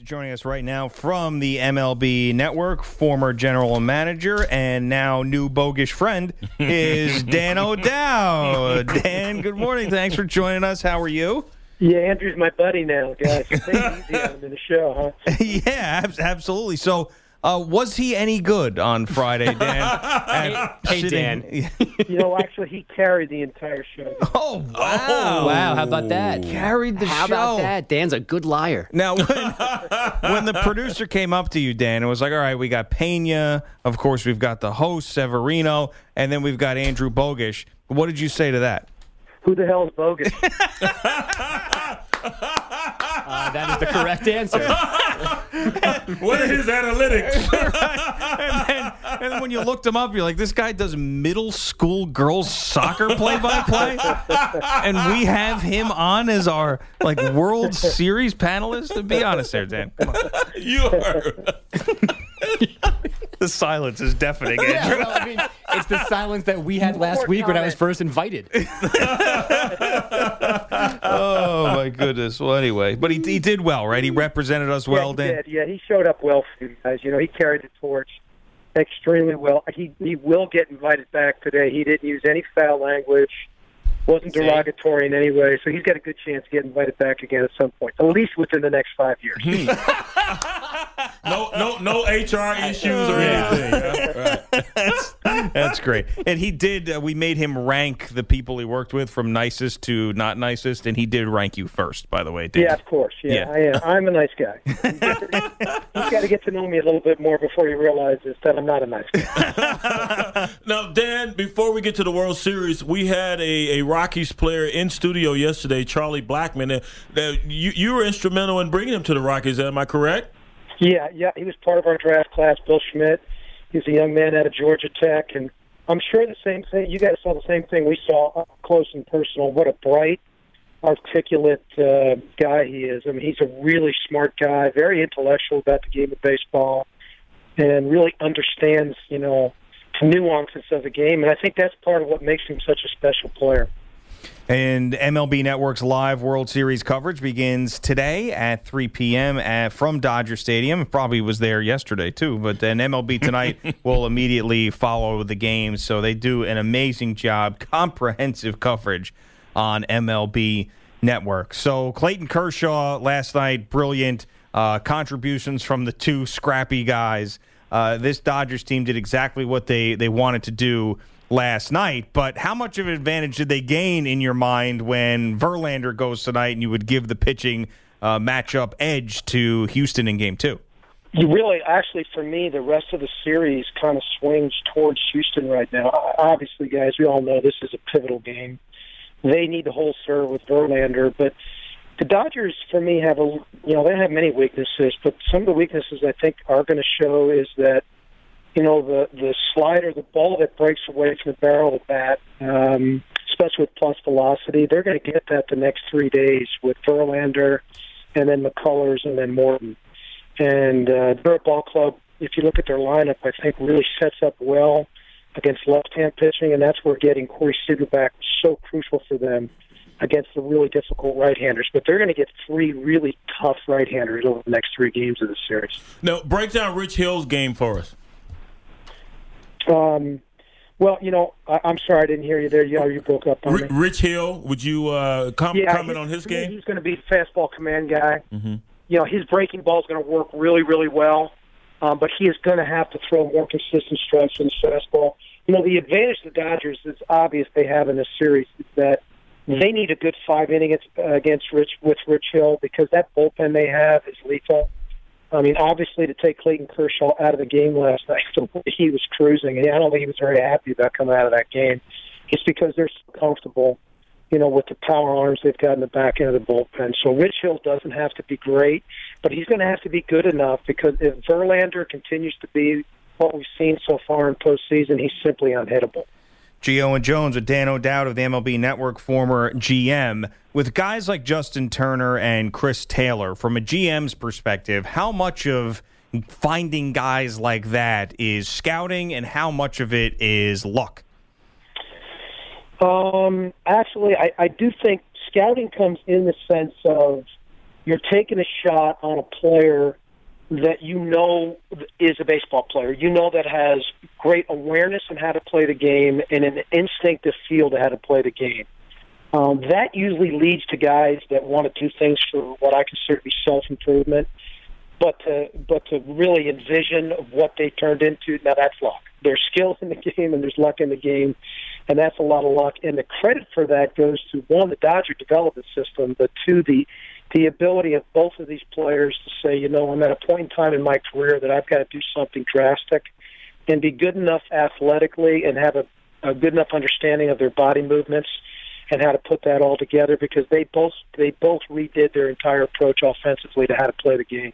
Joining us right now from the MLB Network, former general manager and now new bogus friend is Dan O'Dowd. Dan, good morning. Thanks for joining us. How are you? Yeah, Andrew's my buddy now, guys. So take it easy on him in the show, huh? Yeah, absolutely. So, was he any good on Friday, Dan? Hey, Dan. Actually, he carried the entire show. Oh, wow. Oh, wow. How about that? Carried the How show. about that? Dan's a good liar. Now, when the producer came up to you, Dan, it was like, all right, we got Pena. Of course, we've got the host, Severino, and then we've got Andrew Bogusch. What did you say to that? Who the hell is bogus? That is the correct answer. What are his analytics? And then when you looked him up, you're like, this guy does middle school girls soccer play-by-play? And we have him on as our, World Series panelist? Be honest there, Dan. Come on. You are. The silence is deafening. Yeah, well, I mean, it's the silence that we had last week when I was first invited. Oh, my goodness. Well, anyway. But he did well, right? He represented us well, Dan? Did. Yeah, he showed up well for you guys. He carried the torch extremely well. He will get invited back today. He didn't use any foul language. Wasn't derogatory in any way, so he's got a good chance to get invited back again at some point, at least within the next 5 years. No HR issues or anything. Yeah, right. That's great. And he did, we made him rank the people he worked with from nicest to not nicest, and he did rank you first, by the way, Dan. Yeah, of course. Yeah. I am. I'm a nice guy. He's got to get to know me a little bit more before he realizes that I'm not a nice guy. Now, Dan, before we get to the World Series, we had a Rockies player in studio yesterday, Charlie Blackmon. You were instrumental in bringing him to the Rockies, am I correct? Yeah, he was part of our draft class, Bill Schmidt. He's a young man out of Georgia Tech, and I'm sure the same thing. You guys saw the same thing we saw up close and personal. What a bright, articulate guy he is. I mean, he's a really smart guy, very intellectual about the game of baseball, and really understands, the nuances of the game. And I think that's part of what makes him such a special player. And MLB Network's live World Series coverage begins today at 3 p.m. From Dodger Stadium. Probably was there yesterday, too. But then MLB Tonight will immediately follow the game. So they do an amazing job, comprehensive coverage on MLB Network. So Clayton Kershaw last night, brilliant contributions from the two scrappy guys. This Dodgers team did exactly what they wanted to do last night, but how much of an advantage did they gain in your mind when Verlander goes tonight and you would give the pitching matchup edge to Houston in Game 2? You really, actually, for me, the rest of the series kind of swings towards Houston right now. Obviously, guys, we all know this is a pivotal game. They need to hold serve with Verlander, but the Dodgers, for me, have they have many weaknesses, but some of the weaknesses I think are going to show is that the slider, the ball that breaks away from the barrel of the bat, especially with plus velocity, they're going to get that the next 3 days with Verlander and then McCullers and then Morton. And they're a ball club, if you look at their lineup, I think really sets up well against left-hand pitching, and that's where getting Corey Seager back was so crucial for them against the really difficult right-handers. But they're going to get three really tough right-handers over the next 3 games of the series. Now, break down Rich Hill's game for us. Well, I'm sorry I didn't hear you there. You broke up on me. Rich Hill, would you comment on his game? He's going to be the fastball command guy. Mm-hmm. His breaking ball is going to work really, really well, but he is going to have to throw more consistent strikes in his fastball. The advantage the Dodgers is obvious they have in this series is that they need a good 5 innings against Rich Hill because that bullpen they have is lethal. I mean, obviously, to take Clayton Kershaw out of the game last night, the way he was cruising, and I don't think he was very happy about coming out of that game. It's because they're so comfortable, with the power arms they've got in the back end of the bullpen. So Rich Hill doesn't have to be great, but he's going to have to be good enough because if Verlander continues to be what we've seen so far in postseason, he's simply unhittable. Gio and Jones with Dan O'Dowd of the MLB Network, former GM. With guys like Justin Turner and Chris Taylor, from a GM's perspective, how much of finding guys like that is scouting and how much of it is luck? Actually, I do think scouting comes in the sense of you're taking a shot on a player that you know is a baseball player. You know that has great awareness in how to play the game and an instinctive feel to how to play the game. That usually leads to guys that want to do things for what I consider to be self-improvement, but to really envision what they turned into, now that's luck. There's skill in the game and there's luck in the game, and that's a lot of luck. And the credit for that goes to, one, the Dodger development system, but two, the ability of both of these players to say, I'm at a point in time in my career that I've got to do something drastic and be good enough athletically and have a good enough understanding of their body movements and how to put that all together, because they both redid their entire approach offensively to how to play the game.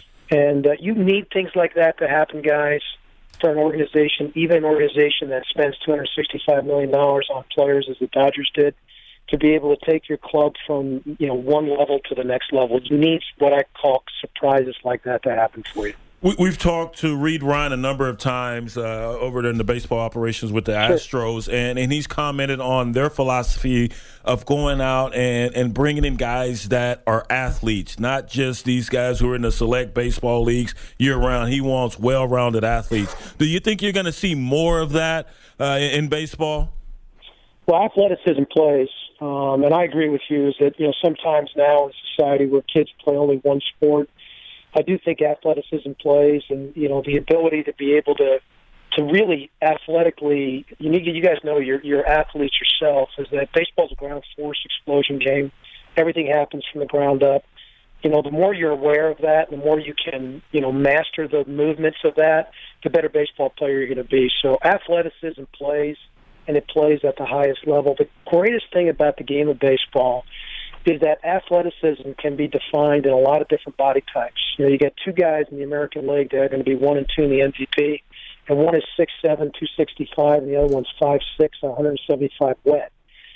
And you need things like that to happen, guys, for an organization, even an organization that spends $265 million on players as the Dodgers did, to be able to take your club from one level to the next level. You need what I call surprises like that to happen for you. We've talked to Reed Ryan a number of times over there in the baseball operations with the Astros, and he's commented on their philosophy of going out and bringing in guys that are athletes, not just these guys who are in the select baseball leagues year-round. He wants well-rounded athletes. Do you think you're going to see more of that in baseball? Well, athleticism plays, and I agree with you, is that sometimes now in society where kids play only one sport, I do think athleticism plays, and the ability to be able to really athletically. You guys know you're athletes yourself. Is that baseball's a ground force explosion game? Everything happens from the ground up. The more you're aware of that, the more you can master the movements of that, the better baseball player you're going to be. So athleticism plays, and it plays at the highest level. The greatest thing about the game of baseball is that athleticism can be defined in a lot of different body types. You get two guys in the American League that are going to be 1 and 2 in the MVP, and one is 6'7", 265, and the other one's 5'6", 175 wet.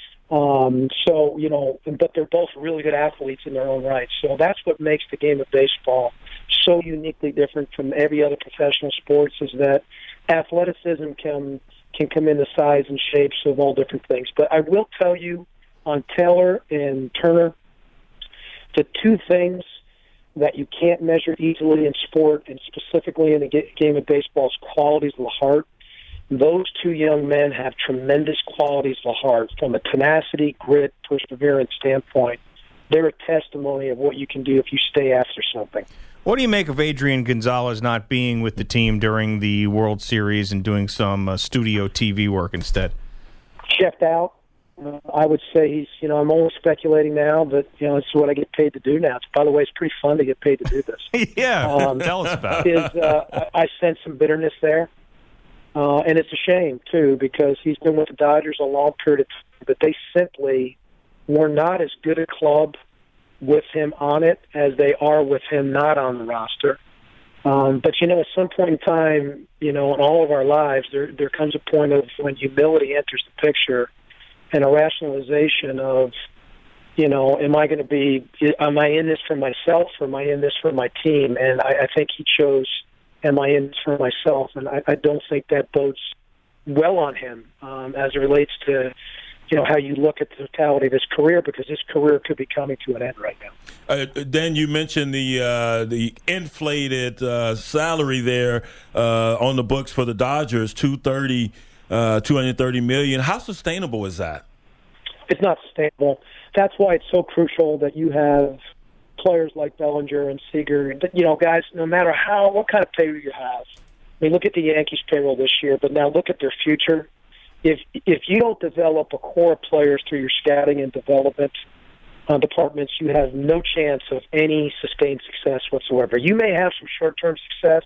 But they're both really good athletes in their own right. So that's what makes the game of baseball so uniquely different from every other professional sports, is that athleticism can come in the size and shapes of all different things. But I will tell you, on Taylor and Turner, the two things that you can't measure easily in sport, and specifically in the game of baseball, is qualities of the heart. Those two young men have tremendous qualities of the heart from a tenacity, grit, perseverance standpoint. They're a testimony of what you can do if you stay after something. What do you make of Adrian Gonzalez not being with the team during the World Series and doing some studio TV work instead? Checked out. I would say he's, I'm only speculating now, but, it's what I get paid to do now. By the way, it's pretty fun to get paid to do this. Yeah, tell us about it. I sense some bitterness there. And it's a shame, too, because he's been with the Dodgers a long period of time, but they simply were not as good a club with him on it as they are with him not on the roster. But, at some point in time, in all of our lives, there comes a point of when humility enters the picture, and a rationalization of, am I in this for myself, or am I in this for my team? And I think he chose, am I in this for myself? And I don't think that bodes well on him as it relates to, how you look at the totality of his career, because his career could be coming to an end right now. Dan, you mentioned the inflated salary there on the books for the Dodgers, $230 million. How sustainable is that? It's not sustainable. That's why it's so crucial that you have players like Bellinger and Seager. Guys, no matter what kind of payroll you have. I mean, look at the Yankees' payroll this year, but now look at their future. If you don't develop a core of players through your scouting and development departments, you have no chance of any sustained success whatsoever. You may have some short-term success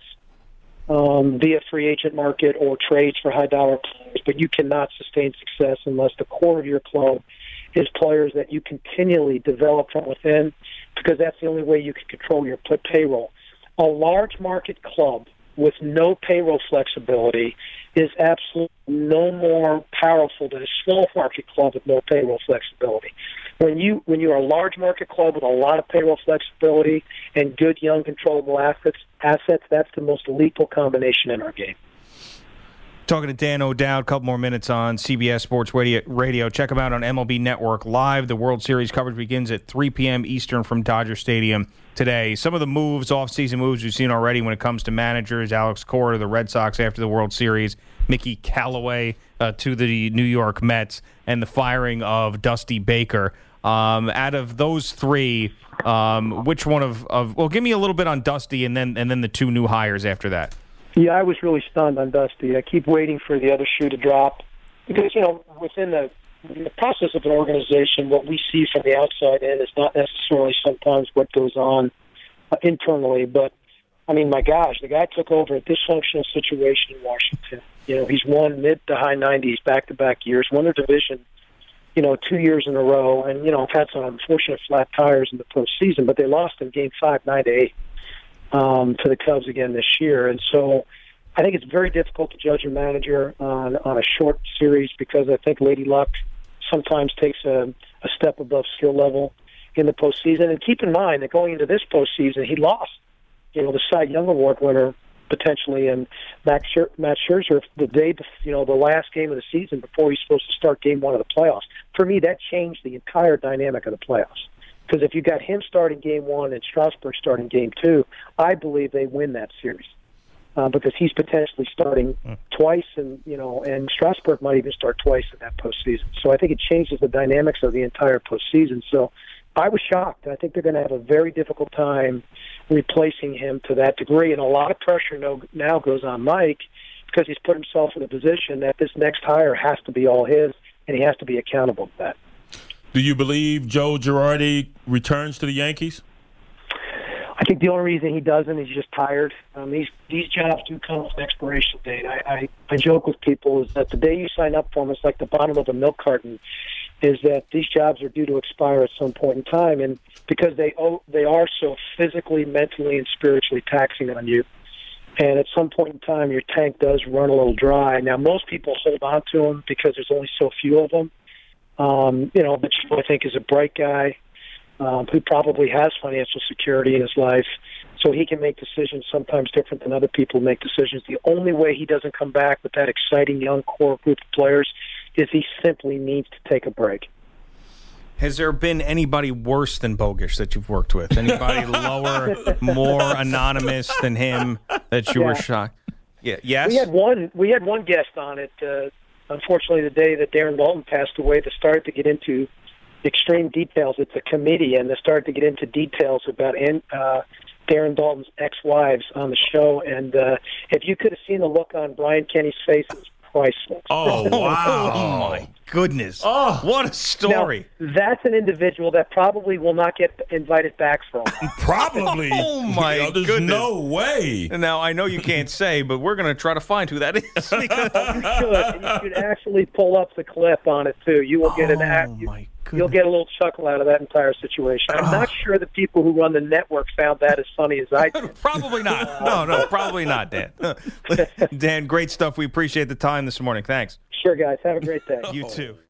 via free agent market or trades for high-dollar players, but you cannot sustain success unless the core of your club is players that you continually develop from within, because that's the only way you can control your payroll. A large market club with no payroll flexibility is absolutely no more powerful than a small market club with no payroll flexibility. When you're a large market club with a lot of payroll flexibility and good young controllable assets, that's the most lethal combination in our game. Talking to Dan O'Dowd, a couple more minutes on CBS Sports Radio. Check them out on MLB Network Live. The World Series coverage begins at 3 p.m. Eastern from Dodger Stadium today. Some of the moves, off-season moves we've seen already when it comes to managers, Alex Cora to the Red Sox after the World Series, Mickey Callaway to the New York Mets, and the firing of Dusty Baker. Out of those three, which one well, give me a little bit on Dusty and then the two new hires after that. Yeah, I was really stunned on Dusty. I keep waiting for the other shoe to drop because, within the process of an organization, what we see from the outside in is not necessarily sometimes what goes on internally. But, I mean, my gosh, the guy took over a dysfunctional situation in Washington. He's won mid to high 90s back-to-back years, won their division, 2 years in a row, and, had some unfortunate flat tires in the postseason, but they lost in Game 5, 9-8. To the Cubs again this year. And so I think it's very difficult to judge a manager on a short series because I think Lady Luck sometimes takes a step above skill level in the postseason. And keep in mind that going into this postseason, he lost, the Cy Young Award winner potentially, and Matt Scherzer the last game of the season before he's supposed to start Game 1 of the playoffs. For me, that changed the entire dynamic of the playoffs. Because if you got him starting Game 1 and Strasburg starting Game 2, I believe they win that series. Because he's potentially starting twice, and Strasburg might even start twice in that postseason. So I think it changes the dynamics of the entire postseason. So I was shocked. I think they're going to have a very difficult time replacing him to that degree. And a lot of pressure now goes on Mike because he's put himself in a position that this next hire has to be all his, and he has to be accountable to that. Do you believe Joe Girardi returns to the Yankees? I think the only reason he doesn't is he's just tired. These jobs do come with an expiration date. I joke with people is that the day you sign up for them, it's like the bottom of a milk carton, is that these jobs are due to expire at some point in time. And because they are so physically, mentally, and spiritually taxing on you, and at some point in time your tank does run a little dry. Now, most people hold on to them because there's only so few of them. But I think is a bright guy who probably has financial security in his life, so he can make decisions sometimes different than other people make decisions. The only way he doesn't come back with that exciting young core group of players is he simply needs to take a break. Has there been anybody worse than Bogish that you've worked with? Anybody lower, more anonymous than him that you were shocked? Yeah. Yes. We had one guest on it. Unfortunately, the day that Darren Daulton passed away, they started to get into extreme details. It's a committee, and they started to get into details about Darren Daulton's ex-wives on the show. And if you could have seen the look on Brian Kenny's face, it was priceless. Oh, wow. Oh, my goodness. Oh, what a story. Now, that's an individual that probably will not get invited back from. Probably. Oh, my There's goodness. no way. Now, I know you can't say, but we're going to try to find who that is. You should. And you should actually pull up the clip on it, too. You will get You'll get a little chuckle out of that entire situation. I'm not sure the people who run the network found that as funny as I did. Probably not. No, probably not, Dan. Dan, great stuff. We appreciate the time this morning. Thanks. Sure, guys. Have a great day. You too.